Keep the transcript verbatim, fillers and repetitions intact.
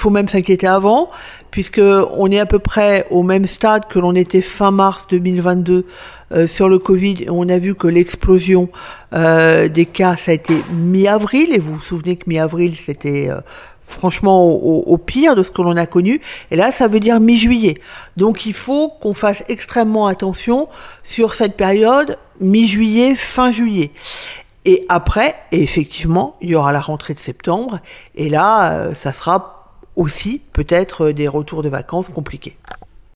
faut même s'inquiéter avant, puisque on est à peu près au même stade que l'on était fin mars deux mille vingt-deux euh, sur le Covid. On a vu que l'explosion euh, des cas, ça a été mi-avril, et vous vous souvenez que mi-avril, c'était euh, franchement au, au pire de ce que l'on a connu. Et là, ça veut dire mi-juillet. Donc, il faut qu'on fasse extrêmement attention sur cette période mi-juillet, fin juillet. Et après, et effectivement, il y aura la rentrée de septembre. Et là, euh, ça sera aussi peut-être des retours de vacances compliqués.